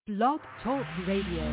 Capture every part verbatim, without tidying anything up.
Blog Talk Radio.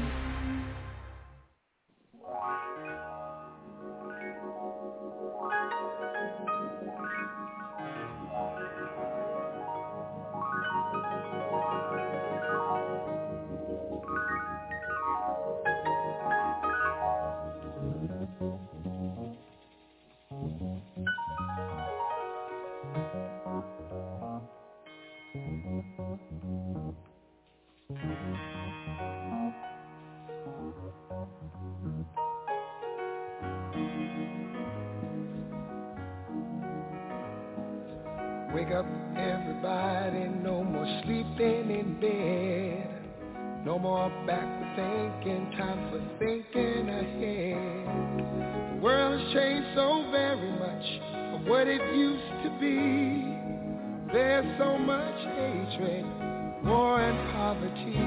Wake up, everybody, no more sleeping in bed. No more backward thinking, time for thinking ahead. The world has changed so very much from what it used to be. There's so much hatred, war and poverty.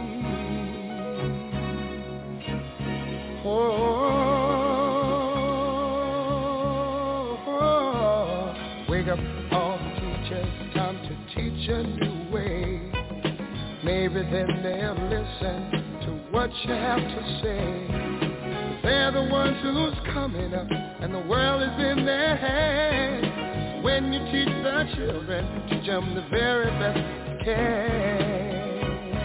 Oh, oh, oh. Wake up, all teachers, time to teach a new way. Maybe then they'll listen to what you have to say. They're the ones who's coming up, and the world is in their hands. When you teach the children, teach them the very best you can.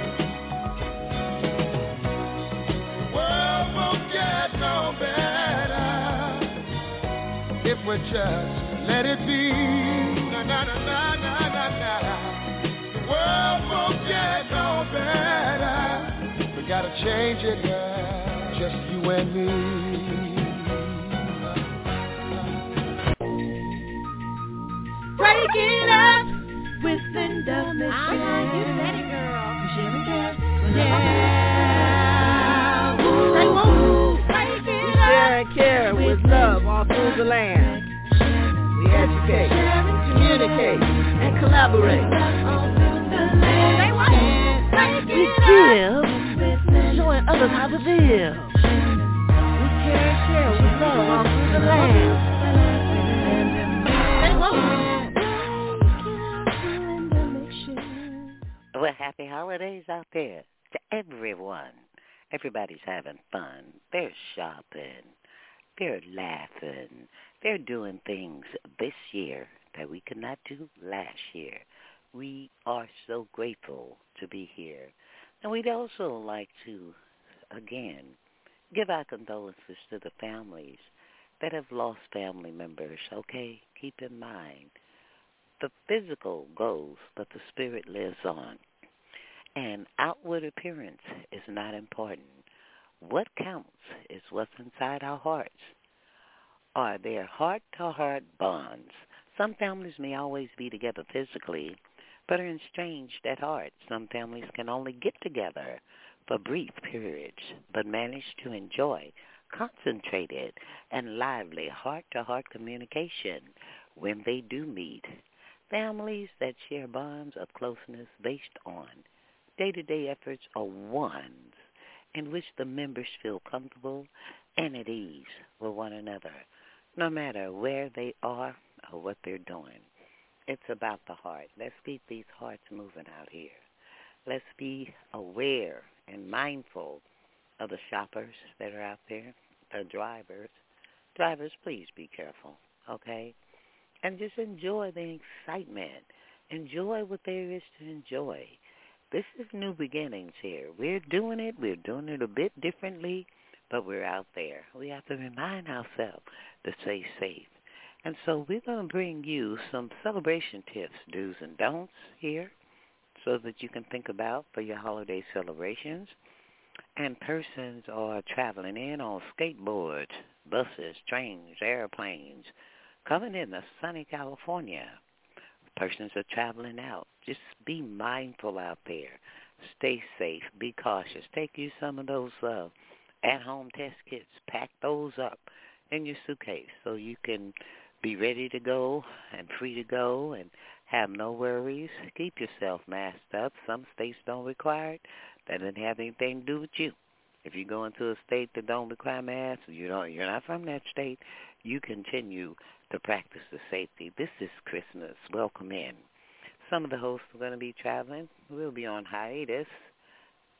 The world won't get no better if we just let it be. Na na na na na na na. The world won't get no better. We gotta change it, girl. Just you and me. Break it up with Linda Mitchell. Uh-huh, you said it, girl. Sherry Cass. Yeah. Say woo. Break it We up. share and care with love all through the land. We educate, communicate, and collaborate. Say what? Break We it up. give, showing others how to live. We care and share with love all through the land. Say what? Well, happy holidays out there to everyone. Everybody's having fun. They're shopping. They're laughing. They're doing things this year that we could not do last year. We are so grateful to be here. And we'd also like to, again, give our condolences to the families that have lost family members, okay? Keep in mind, the physical goes, but the spirit lives on. And outward appearance is not important. What counts is what's inside our hearts. Are there heart-to-heart bonds? Some families may always be together physically, but are estranged at heart. Some families can only get together for brief periods, but manage to enjoy concentrated and lively heart-to-heart communication when they do meet. Families that share bonds of closeness based on day-to-day efforts are ones in which the members feel comfortable and at ease with one another, no matter where they are or what they're doing. It's about the heart. Let's keep these hearts moving out here. Let's be aware and mindful of the shoppers that are out there, the drivers. Drivers, please be careful, okay? And just enjoy the excitement. Enjoy what there is to enjoy. This is new beginnings here. We're doing it. We're doing it a bit differently, but we're out there. We have to remind ourselves to stay safe. And so we're going to bring you some celebration tips, do's and don'ts here, so that you can think about for your holiday celebrations. And persons are traveling in on skateboards, buses, trains, airplanes, coming in to sunny California. Persons are traveling out. Just be mindful out there. Stay safe. Be cautious. Take you some of those uh, at-home test kits. Pack those up in your suitcase so you can be ready to go and free to go and have no worries. Keep yourself masked up. Some states don't require it. That doesn't have anything to do with you. If you go into a state that don't require masks, you don't, you're not from that state, you continue to practice the safety. This is Christmas. Welcome in. Some of the hosts are going to be traveling. We'll be on hiatus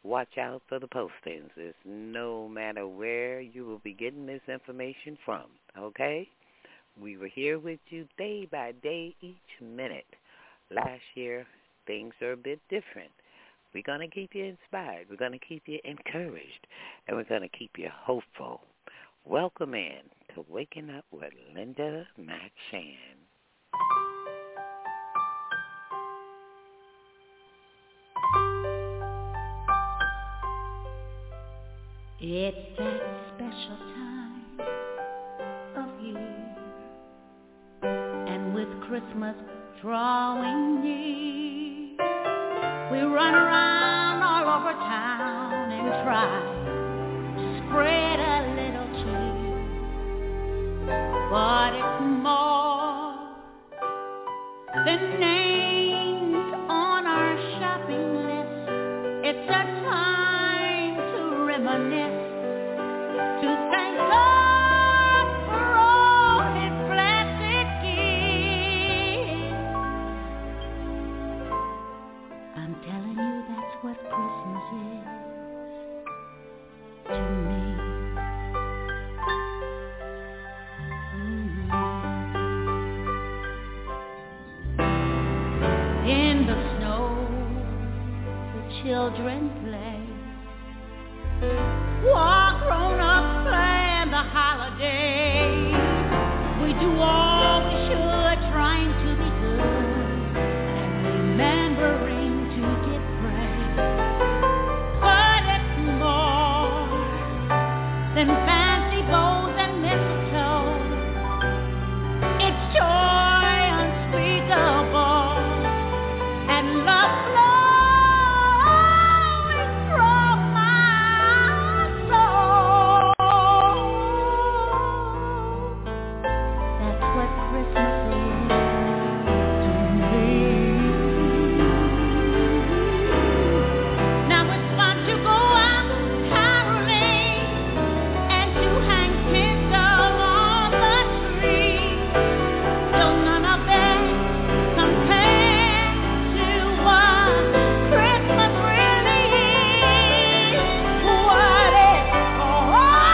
watch out for the postings. It's no matter where you will be getting this information from, okay? We were here with you day by day, each minute. Last year, things are a bit different. We're going to keep you inspired. We're going to keep you encouraged. And we're going to keep you hopeful. Welcome in to Waking Up with Linda McShan. It's that special time of year, and with Christmas drawing near, we run around all over town and try to spread a little cheer, but it's more than names on our shopping list. It's a time to reminisce, to thank God for all His blessed gifts. I'm telling you, that's what Christmas is to me. Mm-hmm. In the snow, the children play, while grown-ups plan the holiday. We do all we should, trying to be good and remembering to give praise. But it's more than fancy bows and mistletoe. It's joy unspeakable and love flowing from my soul. That's what Christmas is to me. Now it's fun to go out caroling and to hang tinsel on the tree. Still none of that compares to what Christmas really is. What it's all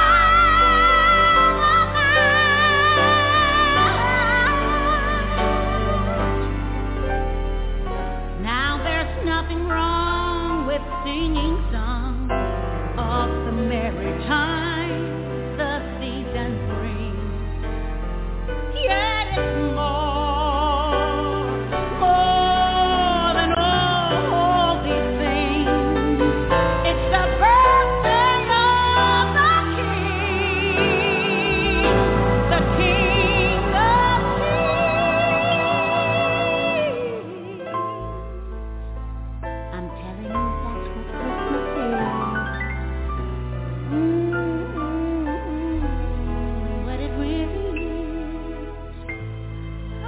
about. Now there's nothing wrong with singing songs of the merry time the season brings. Yet it's more, more than all these things. It's the birthday of the King, the King of Kings. I'm telling you, that's what Christmas is. Mm-mm-mm, what it really is. Oh,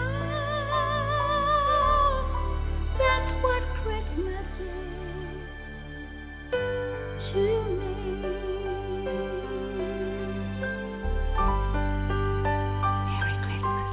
that's what Christmas is to me. Merry Christmas.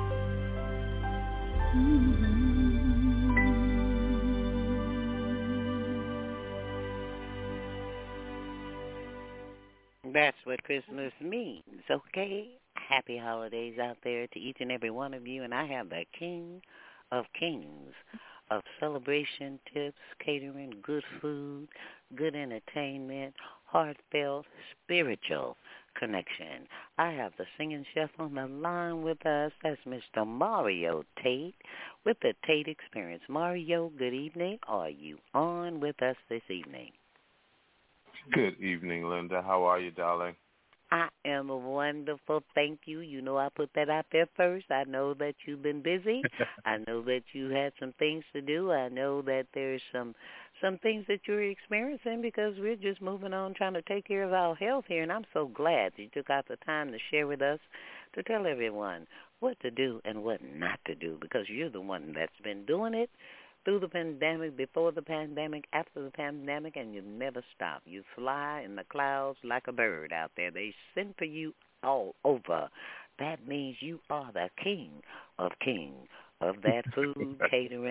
That's what Christmas means, okay? Happy holidays out there to each and every one of you. And I have the King of Kings of celebration tips, catering, good food, good entertainment, heartfelt, spiritual connection. I have the singing chef on the line with us. That's Mister Mario Tate with the Tate Experience. Mario, good evening. Are you on with us this evening? Good evening, Linda. How are you, darling? I am wonderful. Thank you. You know I put that out there first. I know that you've been busy. I know that you had some things to do. I know that there's some some things that you're experiencing because we're just moving on trying to take care of our health here. And I'm so glad that you took out the time to share with us to tell everyone what to do and what not to do because you're the one that's been doing it through the pandemic, before the pandemic, after the pandemic, and you never stop. You fly in the clouds like a bird out there. They send for you all over. That means you are the king of kings of that food, catering,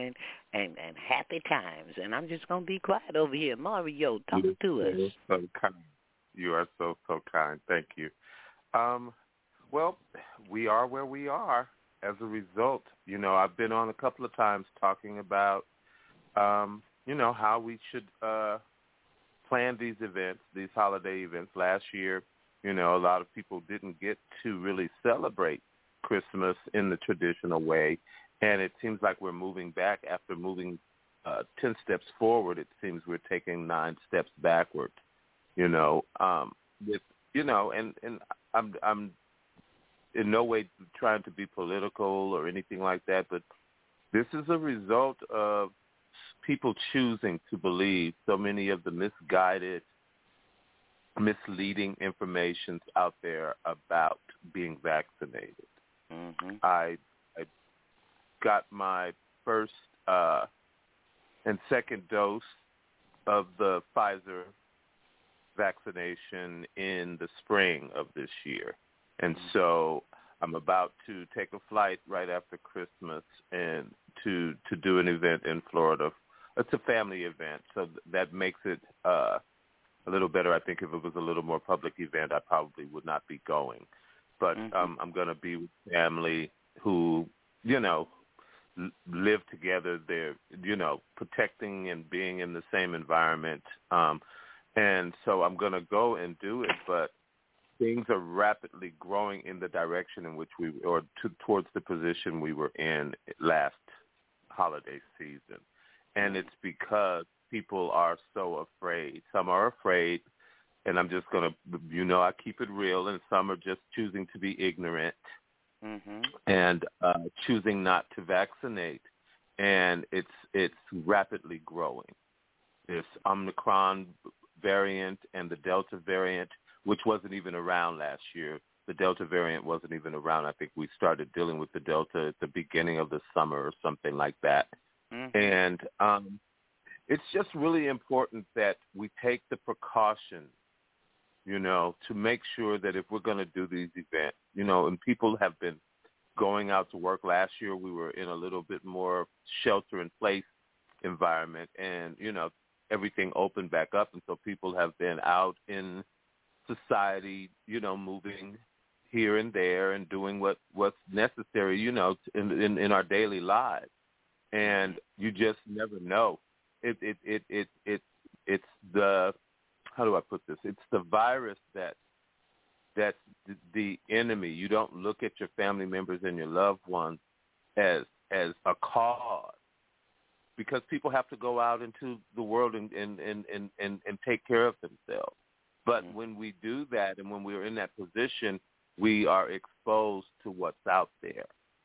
and, and happy times. And I'm just going to be quiet over here. Mario, talk You're to us. So kind. You are so, so kind. Thank you. Um, well, we are where we are as a result. You know, I've been on a couple of times talking about, um, you know, how we should uh, plan these events, these holiday events. Last year, you know, a lot of people didn't get to really celebrate Christmas in the traditional way, and it seems like we're moving back. After moving uh, ten steps forward, it seems we're taking nine steps backward, you know, um, with, you know, and, and I'm, I'm in no way trying to be political or anything like that, but this is a result of people choosing to believe so many of the misguided, misleading informations out there about being vaccinated. Mm-hmm. I, I got my first uh, and second dose of the Pfizer vaccination in the spring of this year. And so I'm about to take a flight right after Christmas and to to do an event in Florida. It's a family event, so that makes it uh, a little better. I think if it was a little more public event, I probably would not be going. But Mm-hmm. um, I'm going to be with family who, you know, l- live together. They're, you know, protecting and being in the same environment. Um, and so I'm going to go and do it, but things are rapidly growing in the direction in which we, or to, towards the position we were in last holiday season. And it's because people are so afraid. Some are afraid, and I'm just going to, you know, I keep it real, and some are just choosing to be ignorant Mm-hmm. and uh, choosing not to vaccinate. And it's it's rapidly growing. This Omicron variant and the Delta variant, which wasn't even around last year. The Delta variant wasn't even around. I think we started dealing with the Delta at the beginning of the summer or something like that. Mm-hmm. And um, it's just really important that we take the precautions, you know, to make sure that if we're going to do these events, you know, and people have been going out to work. Last year we were in a little bit more shelter-in-place environment, and, you know, everything opened back up, and so people have been out in society, you know, moving here and there and doing what, what's necessary, you know, in, in, in our daily lives. And you just never know. It it it it it it's the, how do I put this? It's the virus that that's the enemy. You don't look at your family members and your loved ones as as a cause, because people have to go out into the world and and and and, and, and take care of themselves. But mm-hmm. when we do that, and when we're in that position, we are exposed to what's out there.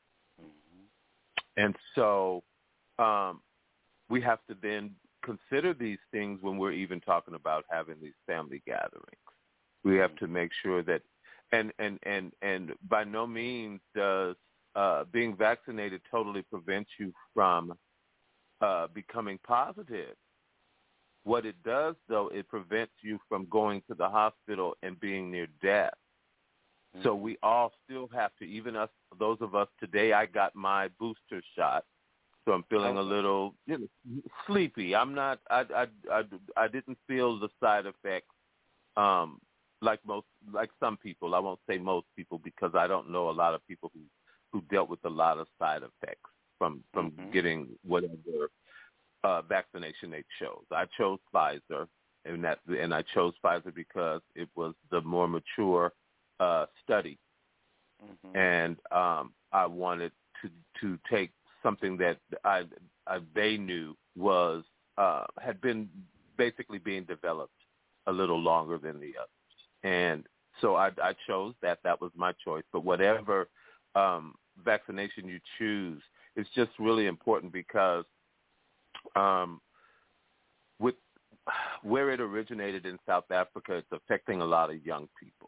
Mm-hmm. And so um, we have to then consider these things when we're even talking about having these family gatherings. We have to make sure that, and and, and, and by no means does uh, being vaccinated totally prevent you from uh, becoming positive. What it does, though, it prevents you from going to the hospital and being near death. Mm-hmm. So we all still have to, even us, those of us today, I got my booster shot. So I'm feeling okay. a little, you know, sleepy. I'm not. I, I, I, I didn't feel the side effects um, like most, like some people. I won't say most people, because I don't know a lot of people who, who dealt with a lot of side effects from from mm-hmm. getting whatever uh, vaccination they chose. I chose Pfizer, and that and I chose Pfizer because it was the more mature uh, study, mm-hmm. and um, I wanted to to take something that I, I they knew was uh, had been basically being developed a little longer than the others, and so I, I chose that. That was my choice. But whatever um, vaccination you choose, it's just really important, because um, with where it originated in South Africa, it's affecting a lot of young people,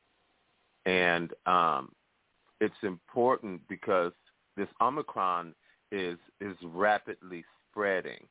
and um, it's important because this Omicron is is rapidly spreading,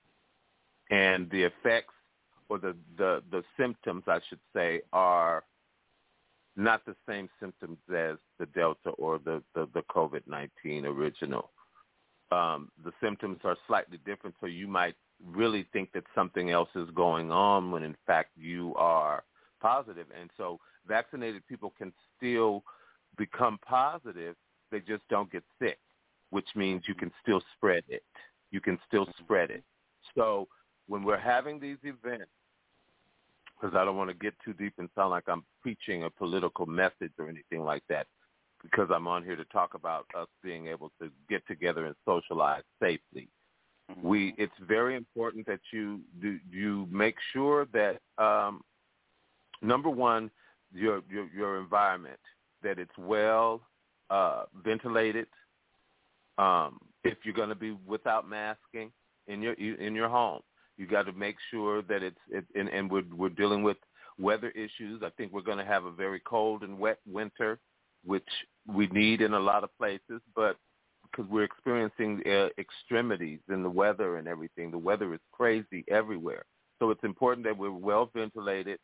and the effects, or the, the, the symptoms, I should say, are not the same symptoms as the Delta or the, the, the COVID nineteen original. um, the symptoms are slightly different, so you might really think that something else is going on when, in fact, you are positive. And so vaccinated people can still become positive. They just don't get sick, which means you can still spread it. You can still spread it. So when we're having these events, because I don't want to get too deep and sound like I'm preaching a political message or anything like that, because I'm on here to talk about us being able to get together and socialize safely. Mm-hmm. We, it's very important that you do, you make sure that, um, number one, your, your your environment, that it's well uh, ventilated. Um, if you're going to be without masking in your in your home, you got to make sure that it's it, and, and we're we're dealing with weather issues. I think we're going to have a very cold and wet winter, which we need in a lot of places, but because we're experiencing uh, extremities in the weather and everything, the weather is crazy everywhere. So it's important that we're well ventilated.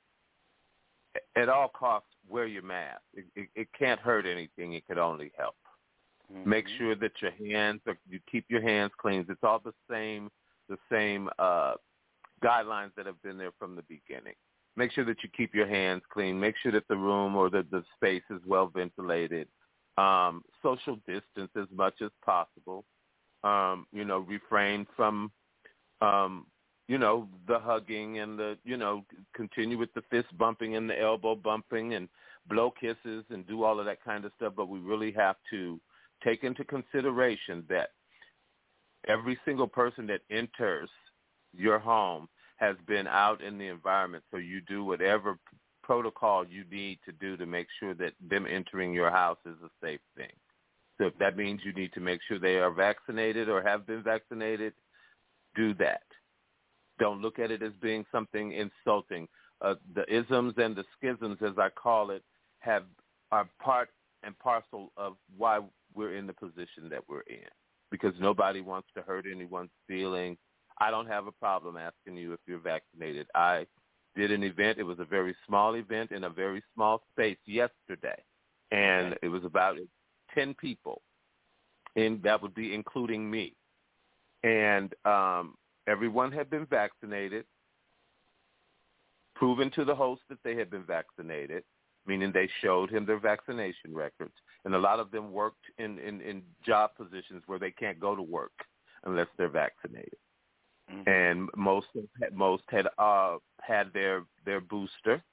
At all costs, wear your mask. It, it, it can't hurt anything. It could only help. Mm-hmm. Make sure that your hands are, you keep your hands clean. It's all the same, the same uh, guidelines that have been there from the beginning. Make sure that you keep your hands clean. Make sure that the room or the, the space is well ventilated. Um, social distance as much as possible. Um, you know, refrain from, um, you know, the hugging and the, you know, continue with the fist bumping and the elbow bumping and blow kisses and do all of that kind of stuff. But we really have to take into consideration that every single person that enters your home has been out in the environment. So you do whatever protocol you need to do to make sure that them entering your house is a safe thing. So if that means you need to make sure they are vaccinated or have been vaccinated, do that. Don't look at it as being something insulting. Uh, the isms and the schisms, as I call it, have are part and parcel of why we're in the position that we're in, because nobody wants to hurt anyone's feelings. I don't have a problem asking you if you're vaccinated. I did an event. It was a very small event in a very small space yesterday, and it was about ten people, and that would be including me. And um, everyone had been vaccinated, proven to the host that they had been vaccinated, meaning they showed him their vaccination records. And a lot of them worked in, in, in job positions where they can't go to work unless they're vaccinated. Mm-hmm. And most had, most had uh, had their their booster,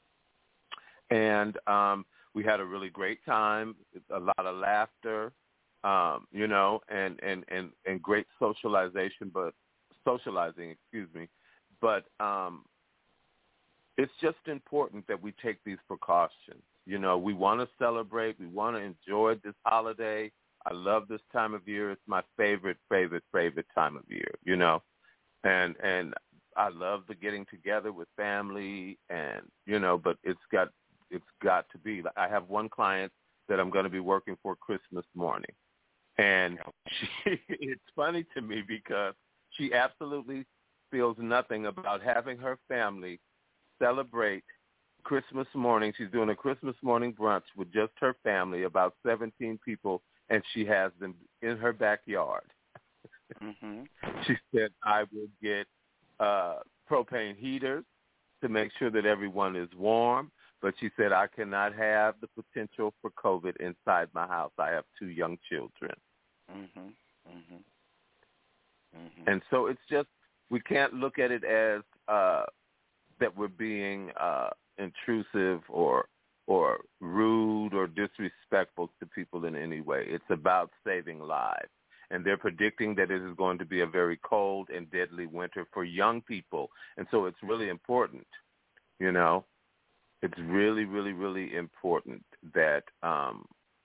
and um, we had a really great time, a lot of laughter, um, you know, and, and, and, and great socialization, but socializing, excuse me. But um, it's just important that we take these precautions. You know, we want to celebrate, we want to enjoy this holiday. I love this time of year. It's my favorite, favorite, favorite time of year, you know. And and I love the getting together with family, and you know, but it's got it's got to be. I have one client that I'm going to be working for Christmas morning, and she, it's funny to me because she absolutely feels nothing about having her family celebrate Christmas morning. She's doing a Christmas morning brunch with just her family, about seventeen people, and she has them in her backyard. Mm-hmm. She said, I will get uh, propane heaters to make sure that everyone is warm, but she said, I cannot have the potential for COVID inside my house. I have two young children. Mm-hmm. Mm-hmm. Mm-hmm. And so it's just, we can't look at it as uh, that we're being uh, intrusive or or rude or disrespectful to people in any way. It's about saving lives. And they're predicting that it is going to be a very cold and deadly winter for young people. And so it's really important, you know, it's really, really, really important that um,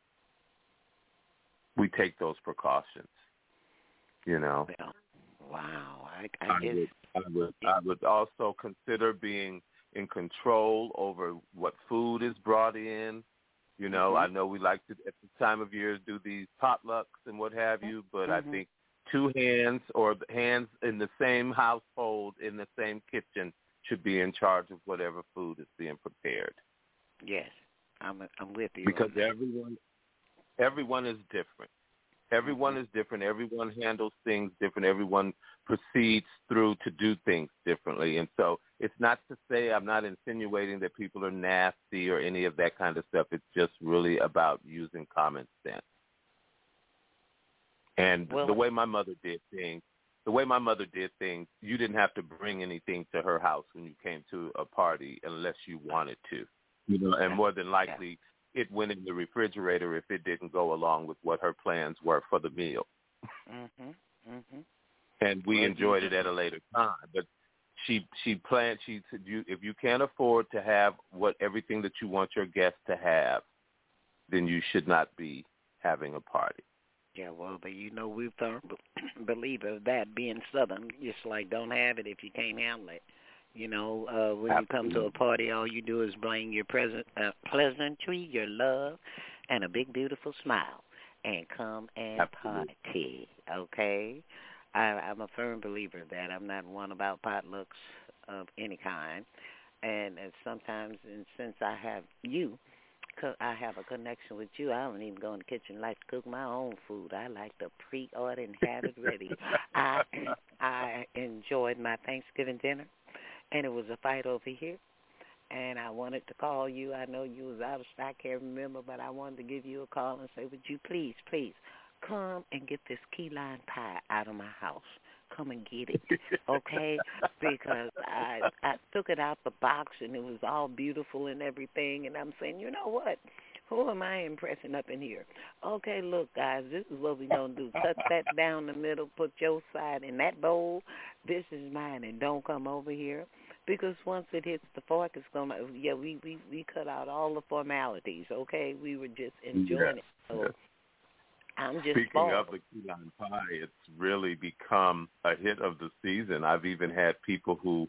we take those precautions, you know. Well, wow. I, I, I, guess. would, I, would, I would also consider being in control over what food is brought in. You know, mm-hmm. I know we like to, at this time of year, do these potlucks and what have you, but mm-hmm. I think two hands or hands in the same household, in the same kitchen, should be in charge of whatever food is being prepared. Yes, I'm I'm with you. Because everyone, everyone is different. Everyone is different. Everyone handles things different. Everyone proceeds through to do things differently. And so it's not to say, I'm not insinuating that people are nasty or any of that kind of stuff. It's just really about using common sense. And well, the way my mother did things, the way my mother did things, you didn't have to bring anything to her house when you came to a party unless you wanted to. You know, and more than likely, it went in the refrigerator if it didn't go along with what her plans were for the meal. Mhm. Mhm. And we well, enjoyed it at a later time. But she she planned. She said, you, if you can't afford to have what everything that you want your guests to have, then you should not be having a party. Yeah, well, but you know, we're firm believers of that being Southern. Just like don't have it if you can't handle it. You know, uh, when you come to a party, all you do is bring your present, uh, pleasantry, your love, and a big, beautiful smile, and come and Absolutely. Party, okay? I, I'm a firm believer of that. I'm not one about potlucks of any kind. And, and sometimes, and since I have you, I have a connection with you, I don't even go in the kitchen like to cook my own food. I like to pre-order and have it ready. I I enjoyed my Thanksgiving dinner. And it was a fight over here, and I wanted to call you. I know you was out of stock, I can't remember, but I wanted to give you a call and say, would you please, please, come and get this key lime pie out of my house. Come and get it, okay? Because I I took it out the box, and it was all beautiful and everything, and I'm saying, you know what? Who am I impressing up in here? Okay, look, guys, this is what we're going to do. Cut that down the middle, put your side in that bowl. This is mine, and don't come over here. Because once it hits the fork, it's going to, yeah, we, we, we cut out all the formalities, okay? We were just enjoying yes, it. So yes. I'm just Speaking spoiled. of the key lime pie, it's really become a hit of the season. I've even had people who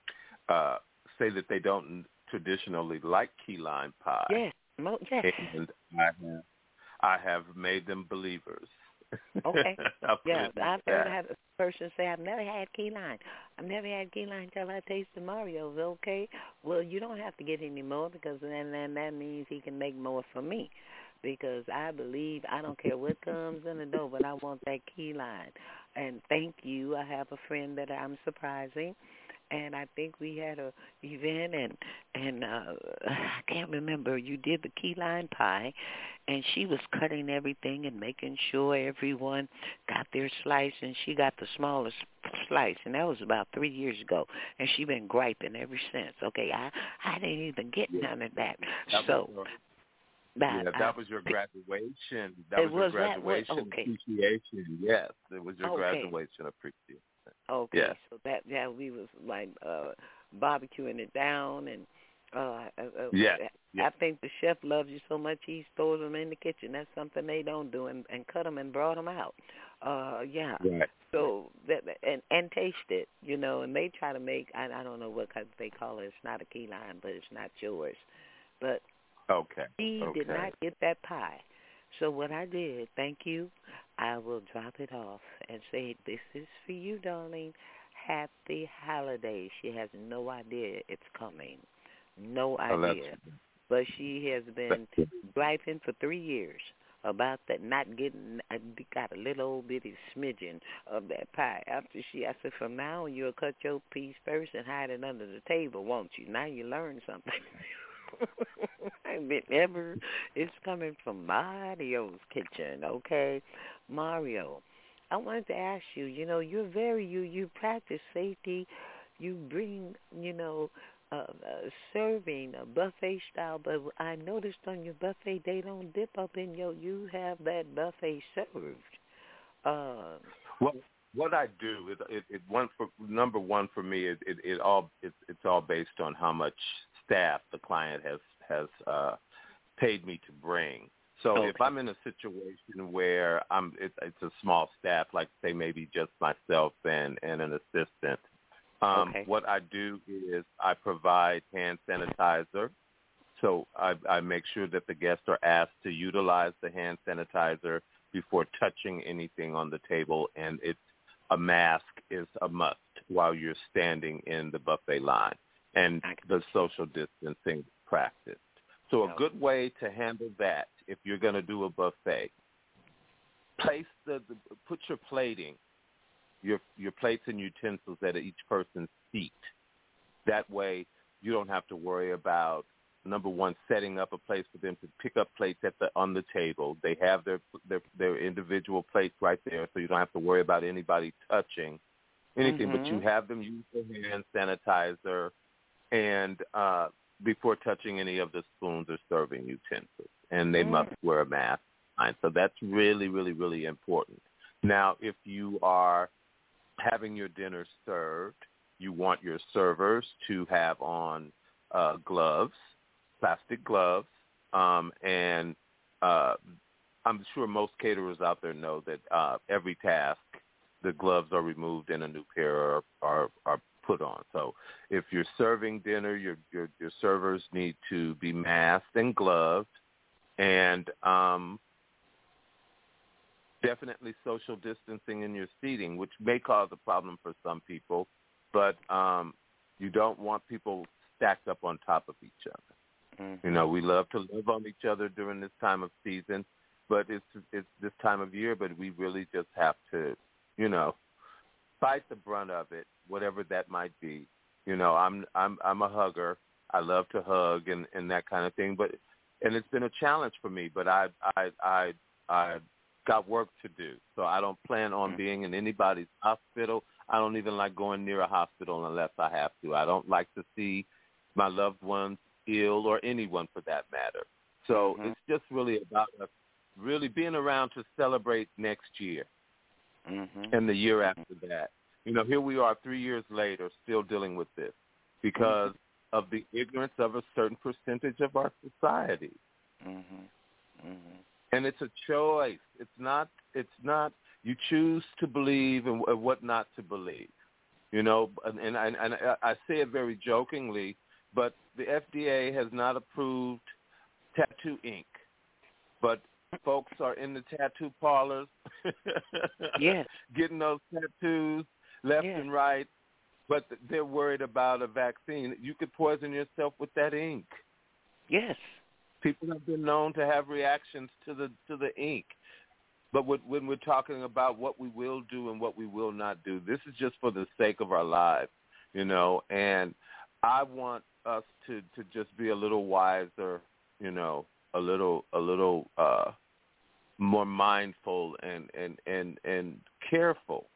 uh, say that they don't traditionally like key lime pie. Yes, mo- yes. And I have, I have made them believers. Okay. Yeah, I've heard that. a person say, I've never had key lime. I've never had key lime until I tasted Mario's. Okay. Well, you don't have to get any more because then, then that means he can make more for me. Because I believe, I don't care what comes in the door, but I want that key lime. And thank you. I have a friend that I'm surprising. And I think we had a event, and and uh, I can't remember. You did the key lime pie, and she was cutting everything and making sure everyone got their slice, and she got the smallest slice, and that was about three years ago, and she been griping ever since. Okay, I I didn't even get yeah. none of that. that so. Your, that, yeah, that I, was your graduation. That was, was your graduation that, okay. appreciation. Yes, it was your okay. graduation appreciation. Okay, yes. so that yeah, we was like uh, barbecuing it down, and uh, uh, yeah, I, yeah. I think the chef loves you so much he stores them in the kitchen. That's something they don't do, and, and cut them and brought them out. Uh, yeah. Right. So that and and taste it, you know, and they try to make I, I don't know what they call it. It's not a key lime, but it's not yours. But okay, he okay. did not get that pie. So what I did, thank you, I will drop it off and say, this is for you, darling. Happy holidays. She has no idea it's coming. No idea. Oh, but she has been griping for three years about that not getting, I got a little old bitty smidgen of that pie. After she, I said, from now on, you'll cut your piece first and hide it under the table, won't you? Now you learn something. Ever, it's coming from Mario's kitchen, okay? Mario, I wanted to ask you, you know, you're very, you, you practice safety. You bring, you know, uh, uh, serving a buffet style, but I noticed on your buffet they don't dip up in your, you have that buffet served. Uh, well, what I do, it, it, it one for number one for me, it, it, it all it, it's all based on how much staff the client has has uh, paid me to bring. So okay. if I'm in a situation where I'm, it, it's a small staff, like say maybe just myself and, and an assistant, um, okay. what I do is I provide hand sanitizer. So I, I make sure that the guests are asked to utilize the hand sanitizer before touching anything on the table, and it's a mask is a must while you're standing in the buffet line, and the social distancing practice. So a good way to handle that, if you're going to do a buffet, place the, the put your plating, your your plates and utensils at each person's seat. That way, you don't have to worry about, number one, setting up a place for them to pick up plates at the on the table. They have their their, their individual plates right there, so you don't have to worry about anybody touching anything. Mm-hmm. But you have them use their hand sanitizer and uh, before touching any of the spoons or serving utensils, and they mm. must wear a mask. So that's really, really, really important. Now, if you are having your dinner served, you want your servers to have on uh, gloves, plastic gloves, um, and uh, I'm sure most caterers out there know that uh, every task, the gloves are removed and a new pair are, are, are put on. So if you're serving dinner, your, your, your servers need to be masked and gloved, and um, definitely social distancing in your seating, which may cause a problem for some people, but um, you don't want people stacked up on top of each other. Mm-hmm. You know, we love to live on each other during this time of season, but it's it's this time of year, but we really just have to, you know, fight the brunt of it, whatever that might be. You know, I'm I'm I'm a hugger. I love to hug and, and that kind of thing, but and it's been a challenge for me, but I I I I got work to do. So I don't plan on being in anybody's hospital. I don't even like going near a hospital unless I have to. I don't like to see my loved ones ill or anyone for that matter. So mm-hmm. it's just really about us really being around to celebrate next year mm-hmm. and the year after that. You know, here we are three years later still dealing with this because mm-hmm. of the ignorance of a certain percentage of our society. Mm-hmm. Mm-hmm. And it's a choice. It's not, it's not, you choose to believe and what not to believe. You know, and, and, I, and I say it very jokingly, but the F D A has not approved tattoo ink. But folks are in the tattoo parlors yes. getting those tattoos left yes. and right, but they're worried about a vaccine. You could poison yourself with that ink. Yes. People have been known to have reactions to the to the ink. But when we're talking about what we will do and what we will not do, this is just for the sake of our lives, you know. And I want us to, to just be a little wiser, you know, a little a little uh, more mindful and, and, and, and careful,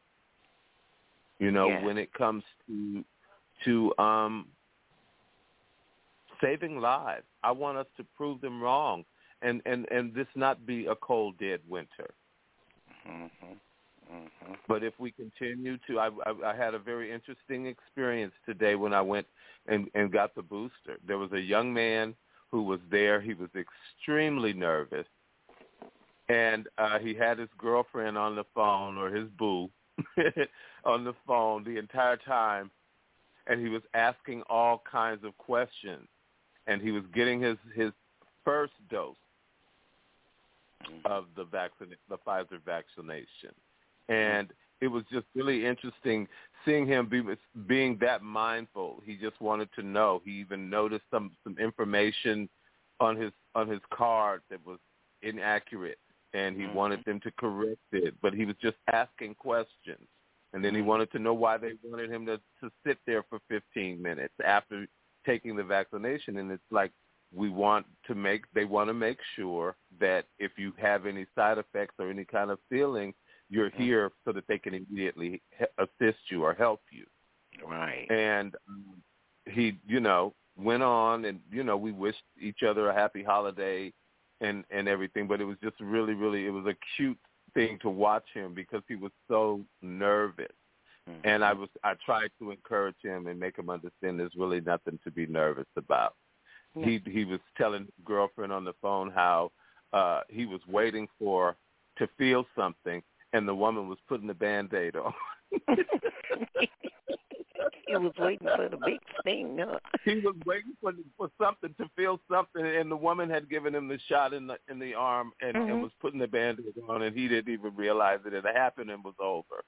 you know, yeah. when it comes to to um, saving lives. I want us to prove them wrong, and, and, and this not be a cold, dead winter. Mm-hmm. Mm-hmm. But if we continue to, I, I, I had a very interesting experience today when I went and, and got the booster. There was a young man who was there. He was extremely nervous, and uh, he had his girlfriend on the phone, or his boo, on the phone the entire time, and he was asking all kinds of questions, and he was getting his, his first dose of the vaccine, the Pfizer vaccination. And it was just really interesting seeing him be, being that mindful. He just wanted to know. He even noticed some, some information on his on his card that was inaccurate, and he mm-hmm. wanted them to correct it. But he was just asking questions. And then he wanted to know why they wanted him to, to sit there for fifteen minutes after taking the vaccination. And it's like, we want to make, they want to make sure that if you have any side effects or any kind of feeling, you're here so that they can immediately assist you or help you. Right. And um, he, you know, went on and, you know, we wished each other a happy holiday and, and everything, but it was just really, really, it was a cute thing to watch him because he was so nervous. Mm-hmm. And I was, I tried to encourage him and make him understand there's really nothing to be nervous about. Yeah. He he was telling his girlfriend on the phone how uh, he was waiting for to feel something, and the woman was putting the Band-Aid on. He was waiting for the big thing. Huh? He was waiting for for something to feel something, and the woman had given him the shot in the in the arm and, mm-hmm. and was putting the Band-Aid on, and he didn't even realize that it had happened and was over.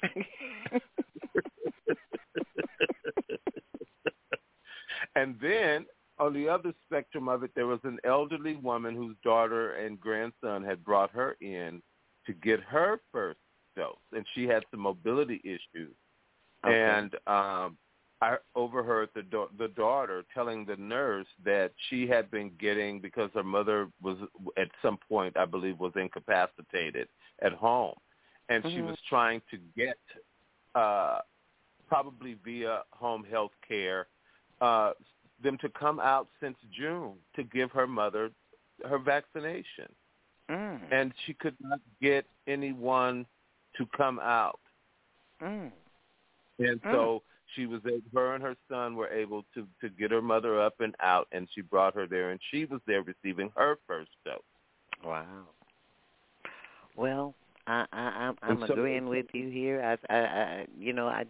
And then on the other spectrum of it, there was an elderly woman whose daughter and grandson had brought her in to get her first dose, and she had some mobility issues. Okay. And um, I overheard the da- the daughter telling the nurse that she had been getting, because her mother was at some point, I believe, was incapacitated at home, and mm-hmm. she was trying to get, uh, probably via home health care, uh, them to come out since June to give her mother her vaccination. Mm. And she could not get anyone to come out. Mm. And mm. so she was, her and her son were able to, to get her mother up and out, and she brought her there, and she was there receiving her first dose. Wow. Well, I, I, I'm, I'm so, agreeing with you here. I, I, I you know, I,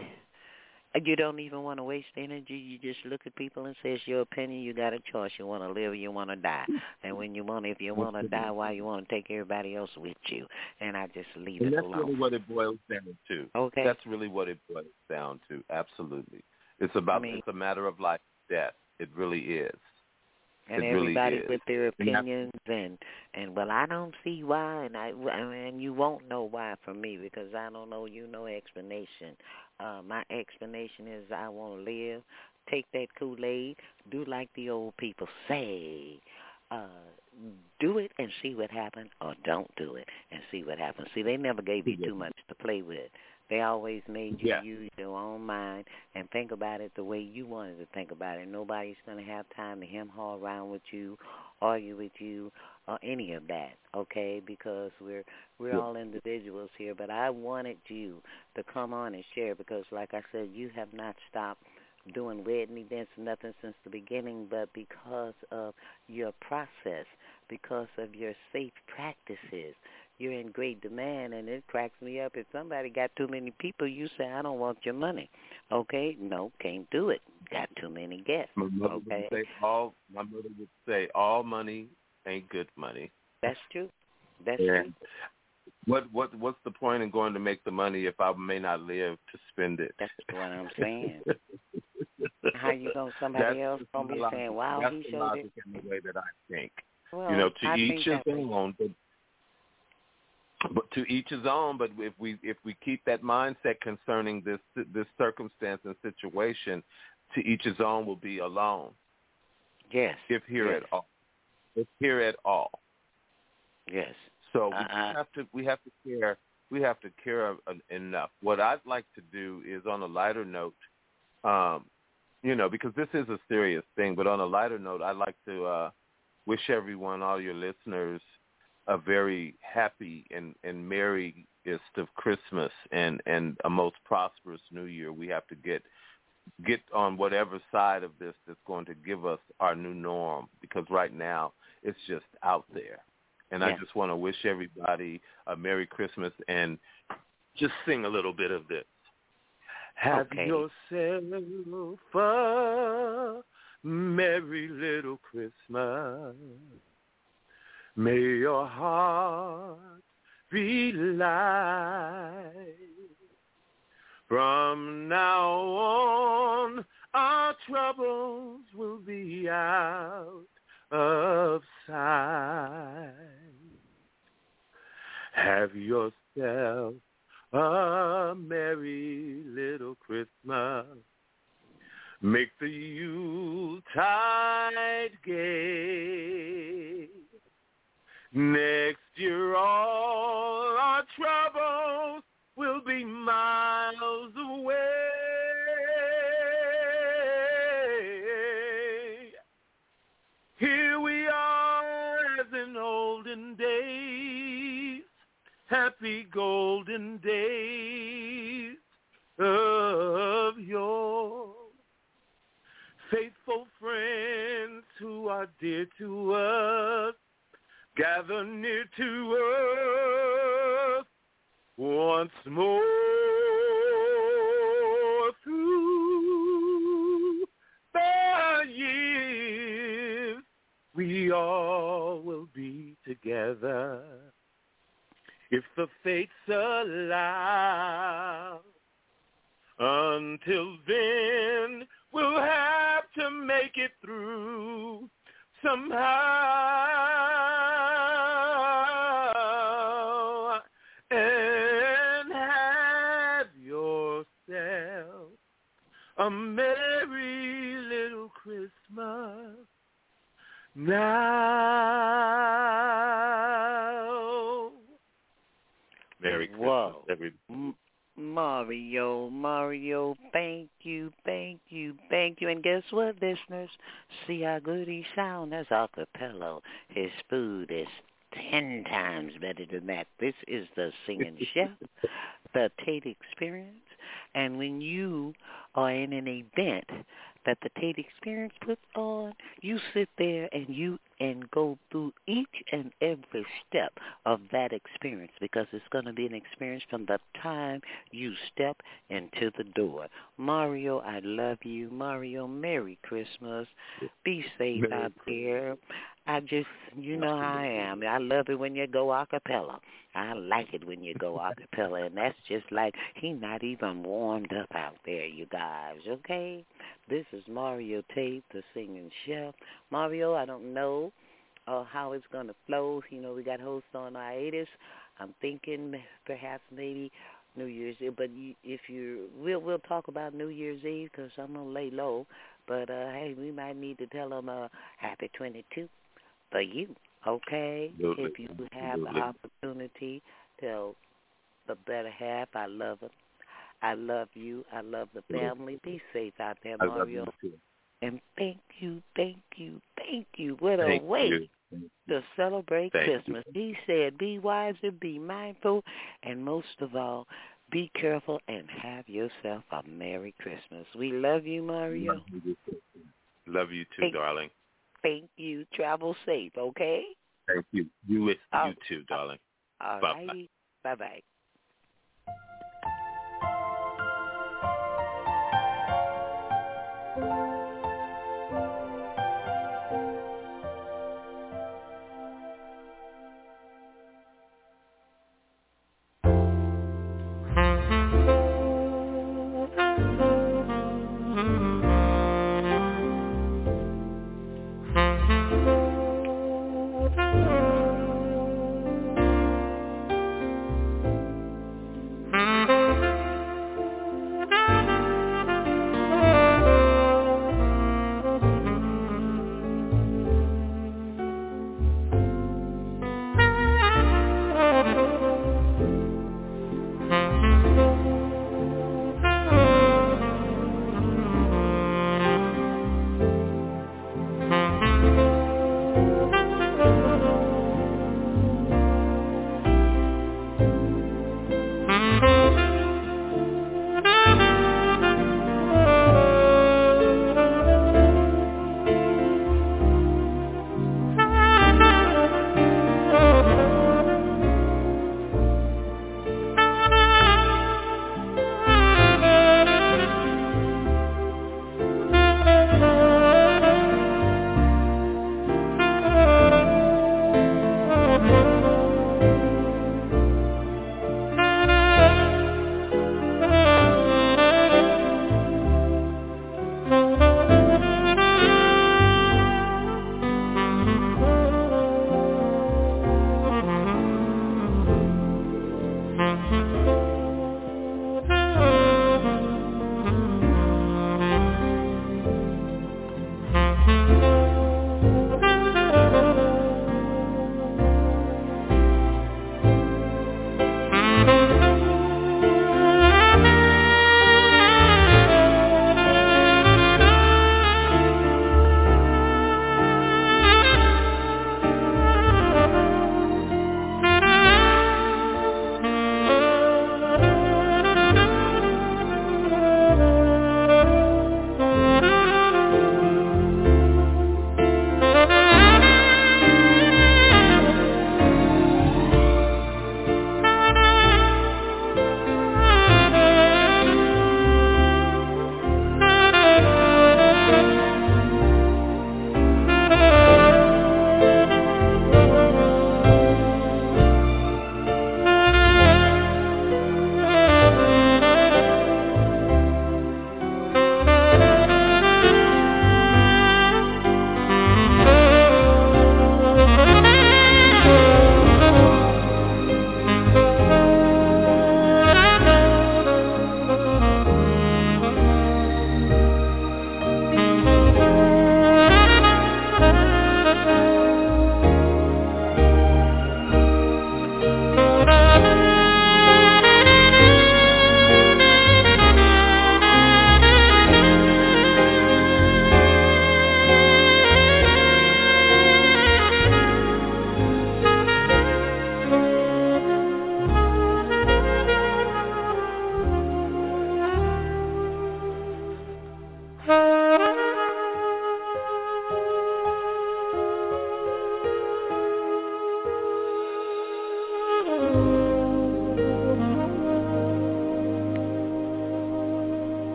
you don't even want to waste energy. You just look at people and say it's your opinion. You got a choice. You want to live or you want to die. And when you want, if you want to die, why you want to take everybody else with you? And I just leave and it that's alone. That's really what it boils down to. Okay. That's really what it boils down to. Absolutely. It's about, I mean, it's a matter of life and death. It really is. And it everybody really with their opinions, and, and well, I don't see why, and I and you won't know why from me, because I don't know you no explanation. Uh, my explanation is I want to live, take that Kool-Aid, do like the old people say, uh, do it and see what happens, or don't do it and see what happens. See, they never gave you too much to play with. They always made you yeah. use your own mind and think about it the way you wanted to think about it. Nobody's going to have time to hem-haw around with you, argue with you, or any of that, okay, because we're we're yeah. all individuals here. But I wanted you to come on and share because, like I said, you have not stopped doing wedding events, nothing since the beginning, but because of your process, because of your safe practices, you're in great demand, and it cracks me up. If somebody got too many people, you say, I don't want your money. Okay? No, can't do it. Got too many guests. My mother, okay? would say all, my mother would say, all money ain't good money. That's true. That's and true. What what What's the point in going to make the money if I may not live to spend it? That's what I'm saying. How you going to, somebody that's else going to be logic. saying, wow, that's he the showed logic it? in the way that I think. Well, you know, to I each his that own. But, but to each his own. But if we if we keep that mindset concerning this this circumstance and situation, to each his own will be alone. Yes. If here yes. at all. If here at all. Yes. So we uh, have to we have to care we have to care enough. What I'd like to do is, on a lighter note, um, you know, because this is a serious thing, but on a lighter note, I'd like to uh, wish everyone, all your listeners, a very happy and, and merriest of Christmas and, and a most prosperous New Year. We have to get get on whatever side of this that's going to give us our new norm, because right now it's just out there. And yeah. I just want to wish everybody a Merry Christmas and just sing a little bit of this. Have okay. yourself a merry little Christmas. May your heart be light. From now on, our troubles will be out of sight. Have yourself a merry little Christmas. Make the Yuletide gay. Next year all our troubles will be miles away. Here we are as in olden days, happy golden days of yore. Faithful friends who are dear to us, gather near to us once more. Through the years, we all will be together, if the fates allow. Until then, we'll have to make it through somehow. now. Merry Christmas, Whoa. everybody. M- Mario, Mario, thank you, thank you, thank you. And guess what, listeners? See how good he sounds? That's acapella. His food is ten times better than that. This is the Singing Chef, the Tate Experience. And when you are in an event that the Tate Experience puts on, you sit there and you and go through each and every step of that experience, because it's going to be an experience from the time you step into the door. Mario, I love you. Mario, Merry Christmas. Be safe Merry out there. I just, you know how I am. I love it when you go a cappella. I like it when you go a cappella, and that's just like he not even warmed up out there, you guys, okay? This is Mario Tate, the Singing Chef. Mario, I don't know uh, how it's going to flow. You know, we got hosts on hiatus. I'm thinking perhaps maybe New Year's Eve, but you, if you, we'll, we'll talk about New Year's Eve because I'm going to lay low. But, uh, hey, we might need to tell them uh, happy twenty-two for you, okay? Absolutely. If you have Absolutely. the opportunity, tell the better half I love it. I love you. I love the family. Be safe out there, I love Mario. you too. And thank you, thank you, thank you. What a Thank way you. to celebrate Thank Christmas. He said, be wiser, be mindful, and most of all, be careful and have yourself a Merry Christmas. We love you, Mario. Love you too, love you too Thank- darling. Thank you. Travel safe, okay? Thank you. You with Oh. you too, darling. All Bye-bye. righty. Bye-bye.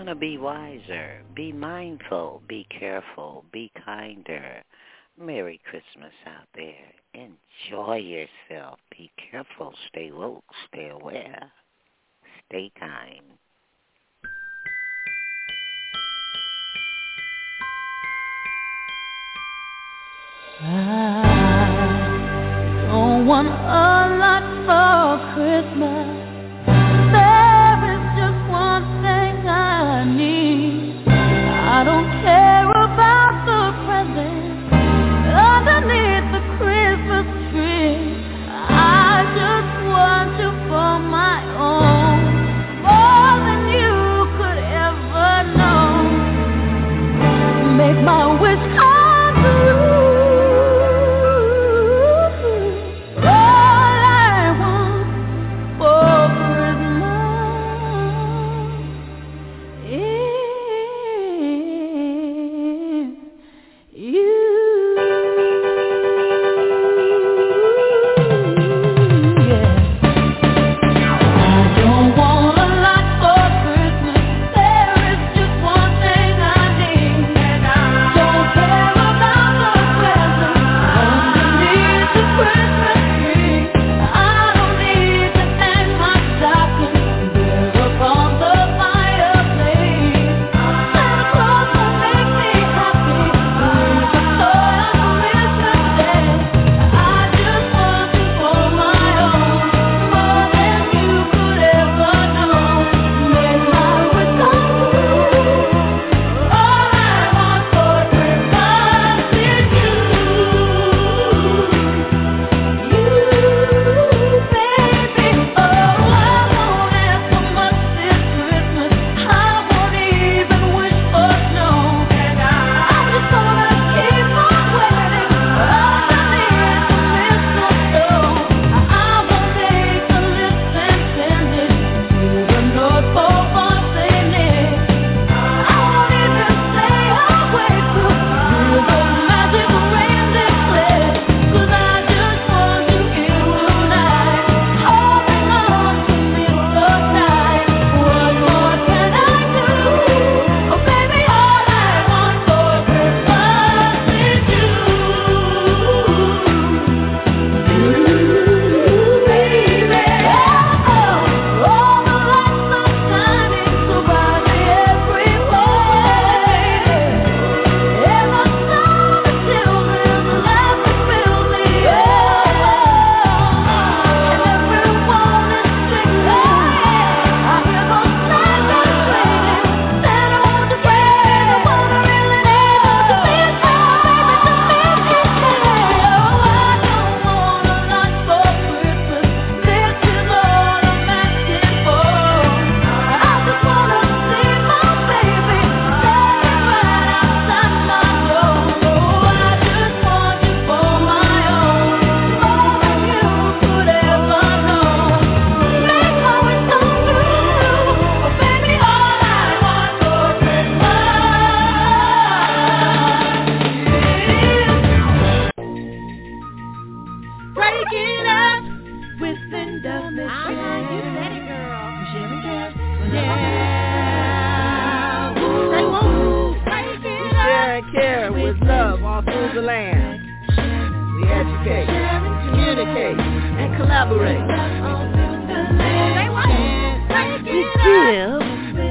want to be wiser, be mindful, be careful, be kinder. Merry Christmas out there. Enjoy yourself. Be careful. Stay woke. Stay aware. Stay kind. I don't want a lot for Christmas. There is just one thing I need. I don't care about the presents underneath the Christmas tree. I just want you for my own, more than you could ever know. Make my wish come true.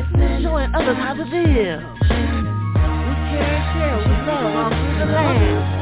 Showing others how to live. We care, care, we love all through the land.